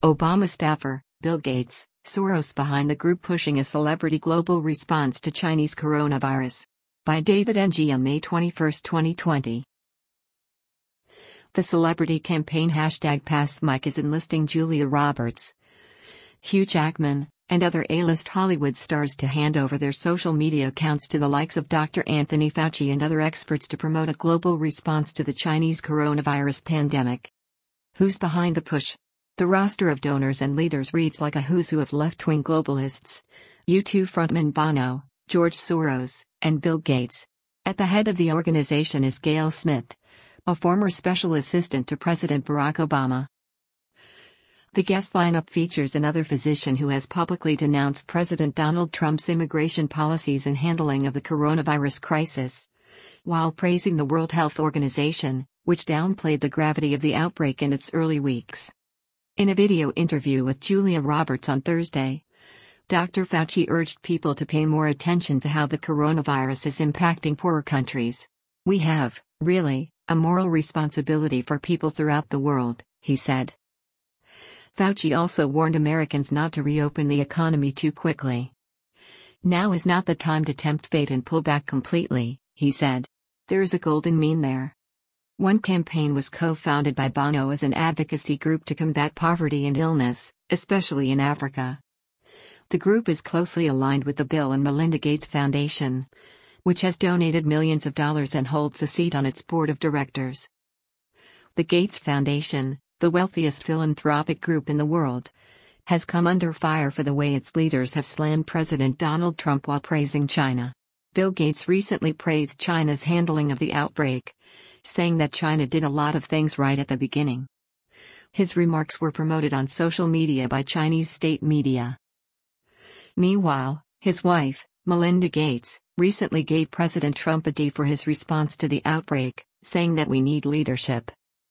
Obama staffer, Bill Gates, Soros behind the group pushing a celebrity global response to Chinese coronavirus. By David Ng on May 21, 2020. The celebrity campaign #PastMike is enlisting Julia Roberts, Hugh Jackman, and other A-list Hollywood stars to hand over their social media accounts to the likes of Dr. Anthony Fauci and other experts to promote a global response to the Chinese coronavirus pandemic. Who's behind the push? The roster of donors and leaders reads like a who's who of left-wing globalists. U2 frontman Bono, George Soros, and Bill Gates. At the head of the organization is Gayle Smith, a former special assistant to President Barack Obama. The guest lineup features another physician who has publicly denounced President Donald Trump's immigration policies and handling of the coronavirus crisis, while praising the World Health Organization, which downplayed the gravity of the outbreak in its early weeks. In a video interview with Julia Roberts on Thursday, Dr. Fauci urged people to pay more attention to how the coronavirus is impacting poorer countries. "We have, really, a moral responsibility for people throughout the world," he said. Fauci also warned Americans not to reopen the economy too quickly. "Now is not the time to tempt fate and pull back completely," he said. "There is a golden mean there." One Campaign was co-founded by Bono as an advocacy group to combat poverty and illness, especially in Africa. The group is closely aligned with the Bill and Melinda Gates Foundation, which has donated millions of dollars and holds a seat on its board of directors. The Gates Foundation, the wealthiest philanthropic group in the world, has come under fire for the way its leaders have slammed President Donald Trump while praising China. Bill Gates recently praised China's handling of the outbreak, saying that China did a lot of things right at the beginning. His remarks were promoted on social media by Chinese state media. Meanwhile, his wife, Melinda Gates, recently gave President Trump a D for his response to the outbreak, saying that we need leadership.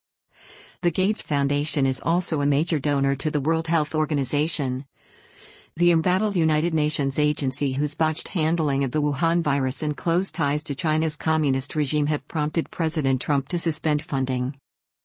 The Gates Foundation is also a major donor to the World Health Organization, the embattled United Nations agency whose botched handling of the Wuhan virus and close ties to China's communist regime have prompted President Trump to suspend funding.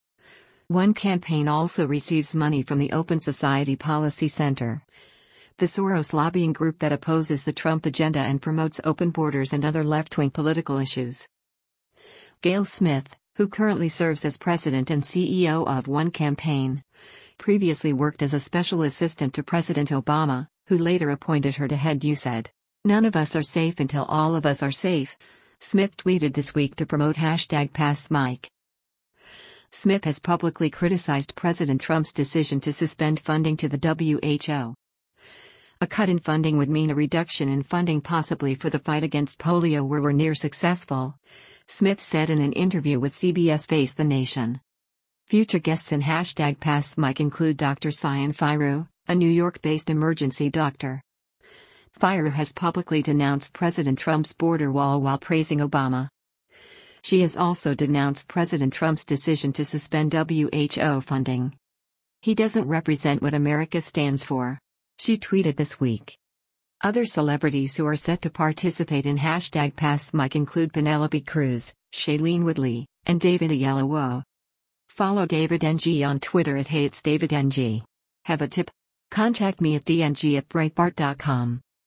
One Campaign also receives money from the Open Society Policy Center, the Soros lobbying group that opposes the Trump agenda and promotes open borders and other left-wing political issues. Gayle Smith, who currently serves as president and CEO of One Campaign, previously worked as a special assistant to President Obama, who later appointed her to head USAID. "None of us are safe until all of us are safe," Smith tweeted this week to promote #PastMike. Smith has publicly criticized President Trump's decision to suspend funding to the WHO. A cut in funding would mean a reduction in funding possibly for the fight against polio where we're near successful, Smith said in an interview with CBS Face the Nation. Future guests in #PastMike include Dr. Sayan Fairu, a New York-based emergency doctor. Fairu has publicly denounced President Trump's border wall while praising Obama. She has also denounced President Trump's decision to suspend WHO funding. "He doesn't represent what America stands for," she tweeted this week. Other celebrities who are set to participate in #PastMike include Penelope Cruz, Shailene Woodley, and David Oyelowo. Follow David Ng on Twitter at @HeyIt'sDavidNG. Have a tip? Contact me at dng@breitbart.com.